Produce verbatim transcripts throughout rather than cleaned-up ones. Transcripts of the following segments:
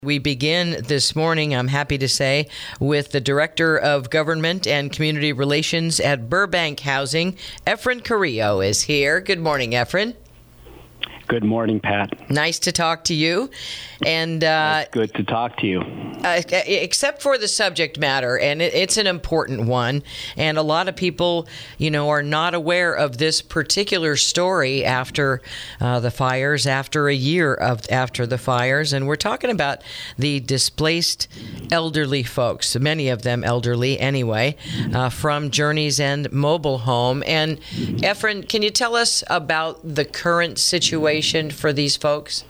We begin this morning, I'm happy to say, with the Director of Government and Community Relations at Burbank Housing. Efren Carrillo is here. Good morning, Efren. Good morning, Pat. Nice to talk to you. And uh, it's good to talk to you. Uh, except for the subject matter, and it, it's an important one. And a lot of people, you know, are not aware of this particular story after uh, the fires, after a year of after the fires. And we're talking about the displaced elderly folks, many of them elderly anyway, uh, from Journey's End Mobile Home. And Efren, can you tell us about the current situation for these folks?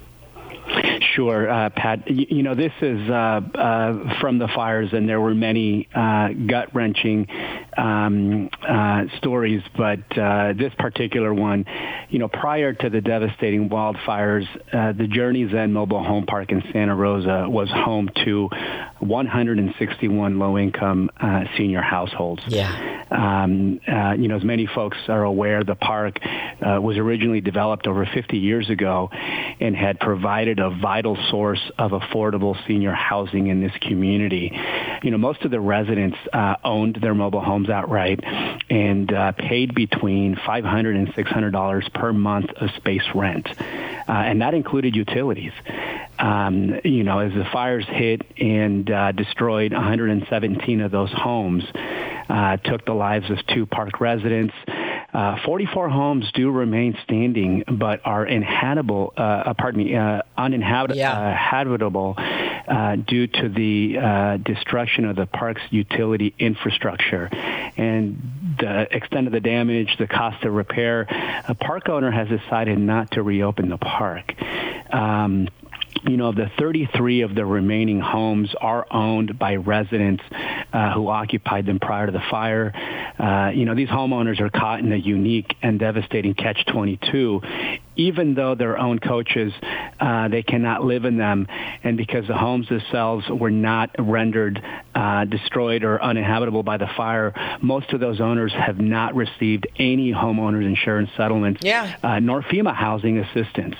Sure, uh, Pat. You, you know, this is uh, uh, from the fires, and there were many uh, gut-wrenching um, uh, stories, but uh, this particular one, you know, prior to the devastating wildfires, uh, the Journey's End Mobile Home Park in Santa Rosa was home to one hundred sixty-one low-income uh, senior households. Yeah. Um, uh, you know, as many folks are aware, the park uh, was originally developed over fifty years ago and had provided a vital source of affordable senior housing in this community. You know, most of the residents uh, owned their mobile homes outright and uh, paid between five hundred dollars and six hundred dollars per month of space rent, uh, and that included utilities. Um, you know, as the fires hit and uh, destroyed one hundred seventeen of those homes, uh, took the lives of two park residents. Uh, forty-four homes do remain standing, but are inhabitable. Uh, pardon me, uh, uninhabitable yeah. uh, habitable uh, due to the uh, destruction of the park's utility infrastructure and the extent of the damage, the cost of repair. A park owner has decided not to reopen the park. Um, You know, the thirty-three of the remaining homes are owned by residents uh, who occupied them prior to the fire. Uh, you know, these homeowners are caught in a unique and devastating catch twenty-two. Even though their own coaches, uh, they cannot live in them. And because the homes themselves were not rendered uh, destroyed or uninhabitable by the fire, most of those owners have not received any homeowners insurance settlements, yeah. uh, nor FEMA housing assistance.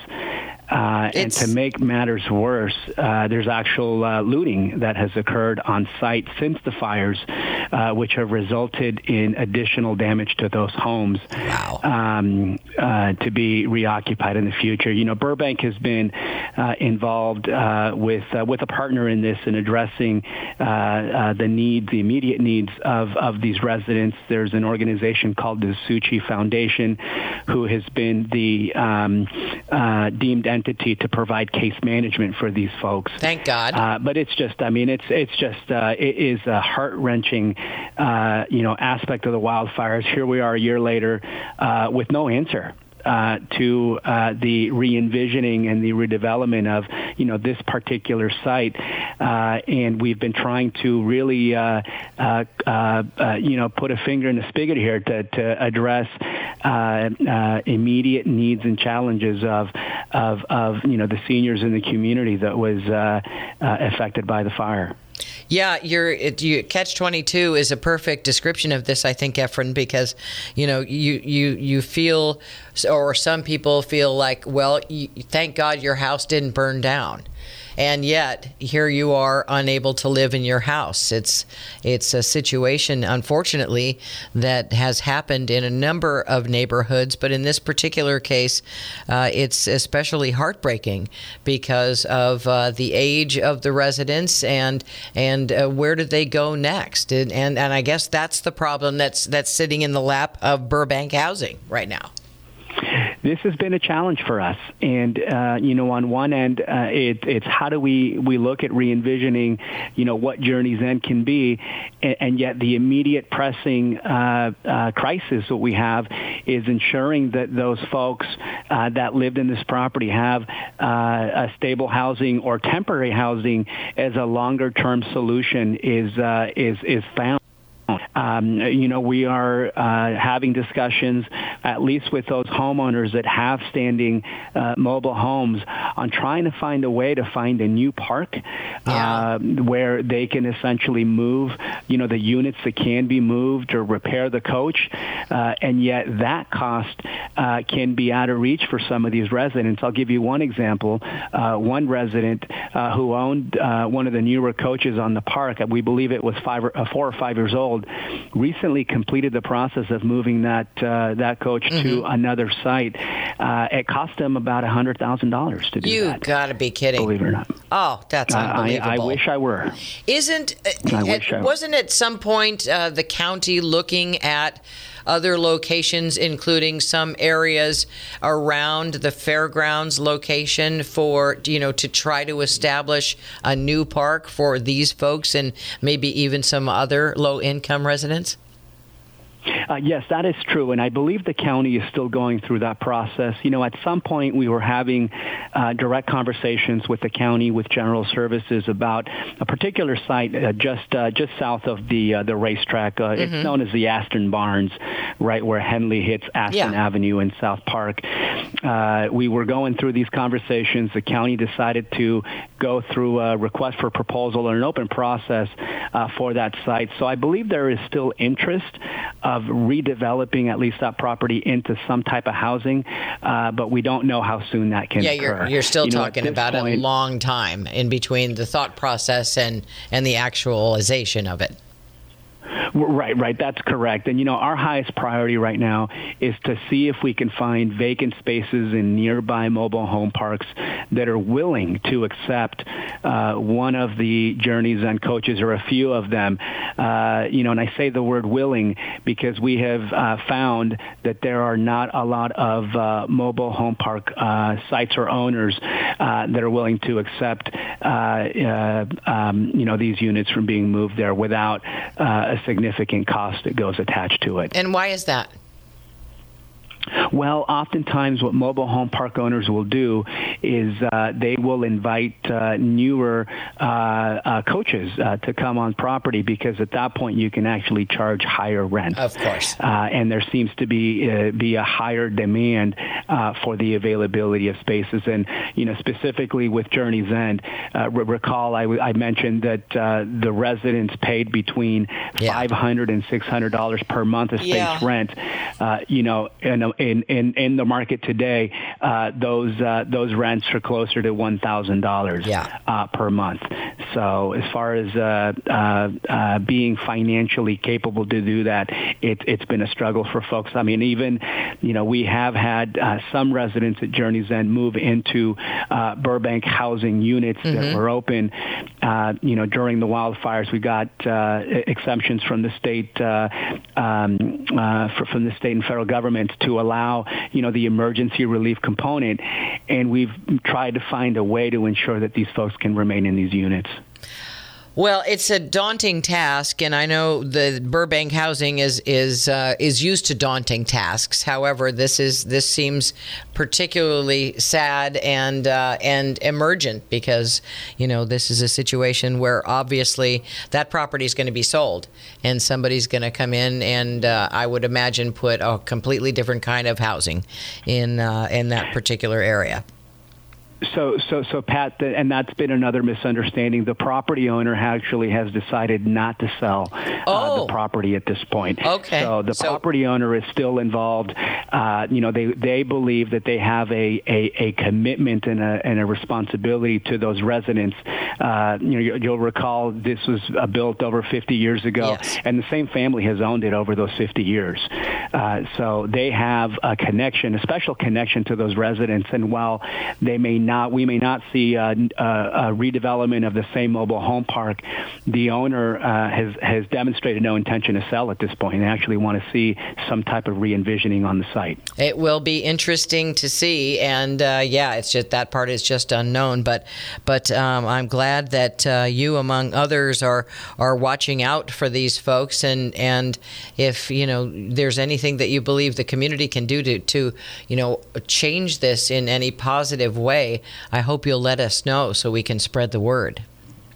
Uh, and to make matters worse, uh, there's actual uh, looting that has occurred on site since the fires, uh, which have resulted in additional damage to those homes. Wow. Um, uh, to be reoccupied in the future. You know, Burbank has been uh, involved uh, with uh, with a partner in this in addressing uh, uh, the needs, the immediate needs of, of these residents. There's an organization called the Suchi Foundation, who has been the um, uh, deemed entity to provide case management for these folks. Thank God. Uh, but it's just, I mean, it's it's just, uh, it is a heart-wrenching, uh, you know, aspect of the wildfires. Here we are a year later uh, with no answer. Uh, to uh, the re-envisioning and the redevelopment of, you know, this particular site. Uh, and we've been trying to really, uh, uh, uh, uh, you know, put a finger in the spigot here to, to address uh, uh, immediate needs and challenges of, of, of, you know, the seniors in the community that was uh, uh, affected by the fire. Yeah, your you, catch twenty-two is a perfect description of this, I think, Efren, because, you know, you, you, you feel, or some people feel like, well, you, thank God your house didn't burn down. And yet, here you are unable to live in your house. It's it's a situation, unfortunately, that has happened in a number of neighborhoods. But in this particular case, uh, it's especially heartbreaking because of uh, the age of the residents and and uh, where do they go next? And, and and I guess that's the problem that's that's sitting in the lap of Burbank Housing right now. This has been a challenge for us. And, uh, you know, on one end, uh, it, it's how do we, we look at re-envisioning, you know, what Journey's End can be, and, and yet the immediate pressing uh, uh, crisis that we have is ensuring that those folks uh, that lived in this property have uh, a stable housing or temporary housing as a longer-term solution is is is found. Um, you know, we are uh, having discussions at least with those homeowners that have standing uh, mobile homes, on trying to find a way to find a new park yeah. uh, where they can essentially move, you know, the units that can be moved or repair the coach, uh, and yet that cost uh, can be out of reach for some of these residents. I'll give you one example. Uh, one resident uh, who owned uh, one of the newer coaches on the park, we believe it was five or, uh, four or five years old, recently completed the process of moving that uh, that coach mm-hmm. to another site. Uh, it cost him about one hundred thousand dollars to do you that. You got to be kidding. Believe it or not. Oh, that's unbelievable. Uh, I, I wish I were. Isn't, I uh, wish I wasn't at some point uh, the county looking at other locations, including some areas around the fairgrounds location, for, you know, to try to establish a new park for these folks and maybe even some other low-income residents? Uh, yes, that is true, and I believe the county is still going through that process. You know, at some point we were having uh, direct conversations with the county, with General Services, about a particular site uh, just uh, just south of the uh, the racetrack. Uh, mm-hmm. It's known as the Aston Barns, right where Henley hits Aston yeah. Avenue in South Park. Uh, we were going through these conversations. The county decided to go through a request for proposal or an open process uh, for that site. So I believe there is still interest of redeveloping at least that property into some type of housing, uh, but we don't know how soon that can yeah, occur. You're, you're still you know, talking about point, a long time in between the thought process and, and the actualization of it. Right, right. That's correct. And, you know, our highest priority right now is to see if we can find vacant spaces in nearby mobile home parks that are willing to accept uh, one of the Journey Zen coaches or a few of them. Uh, you know, and I say the word willing because we have uh, found that there are not a lot of uh, mobile home park uh, sites or owners uh, that are willing to accept, uh, uh, um, you know, these units from being moved there without uh, a significant cost that goes attached to it. And why is that? Well, oftentimes what mobile home park owners will do is uh, they will invite uh, newer uh, uh, coaches uh, to come on property because at that point you can actually charge higher rent. Of course. Uh, and there seems to be uh, be a higher demand uh, for the availability of spaces. And, you know, specifically with Journey's End, uh, recall I, I mentioned that uh, the residents paid between yeah. five hundred dollars and six hundred dollars per month of space yeah. rent. Uh, you know, in a In, in, in the market today, uh, those uh, those rents are closer to one thousand dollars yeah. uh, per month. So as far as uh, uh, uh, being financially capable to do that, it, it's been a struggle for folks. I mean, even, you know, we have had uh, some residents at Journey's End move into uh, Burbank housing units mm-hmm. that were open. Uh, you know, during the wildfires, we got uh, exemptions from the state, uh, um, uh, for, from the state and federal governments to allow, you know, the emergency relief component, and we've tried to find a way to ensure that these folks can remain in these units. Well, it's a daunting task, and I know the Burbank housing is is uh, is used to daunting tasks. However, this is this seems particularly sad and uh, and emergent because, you know, this is a situation where obviously that property is going to be sold, and somebody's going to come in and uh, I would imagine put a completely different kind of housing in uh, in that particular area. So, so, so, Pat, and that's been another misunderstanding. The property owner actually has decided not to sell uh, oh. the property at this point. Okay. So the so, property owner is still involved. Uh, you know, they they believe that they have a, a, a commitment and a and a responsibility to those residents. Uh, you know, you, you'll recall this was uh, built over fifty years ago, yes. and the same family has owned it over those fifty years. Uh, so they have a connection, a special connection to those residents. And while they may not, we may not see a, a, a redevelopment of the same mobile home park, the owner uh, has has demonstrated no intention to sell at this point. They actually want to see some type of re-envisioning on the site. It will be interesting to see, and uh, yeah, it's just that part is just unknown. But but um, I'm glad that uh, you, among others, are are watching out for these folks, and and if you know there's anything that you believe the community can do to to you know change this in any positive way, I hope you'll let us know so we can spread the word.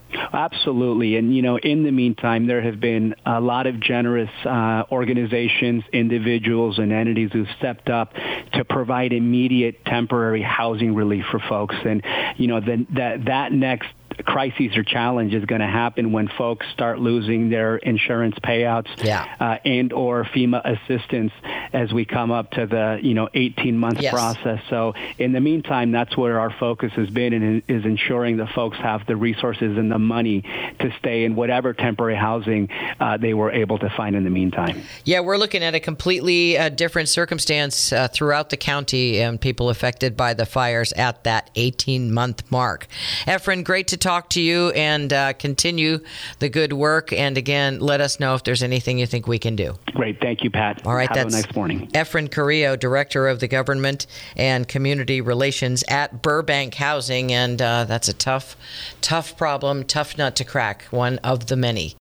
Absolutely. And, you know, in the meantime, there have been a lot of generous uh, organizations, individuals, and entities who've stepped up to provide immediate temporary housing relief for folks. And, you know, the, that, that next crises or challenge is going to happen when folks start losing their insurance payouts yeah. uh, and or FEMA assistance as we come up to the, you know, eighteen month yes. process. So in the meantime, that's where our focus has been, and is ensuring that folks have the resources and the money to stay in whatever temporary housing uh, they were able to find in the meantime. Yeah, we're looking at a completely uh, different circumstance uh, throughout the county and people affected by the fires at that eighteen month mark. Efren, great to talk to you, and uh, continue the good work. And again, let us know if there's anything you think we can do. Great. Thank you, Pat. All right. Have that's a nice morning. Efren Carrillo, Director of the Government and Community Relations at Burbank Housing. And uh, that's a tough, tough problem, tough nut to crack, one of the many.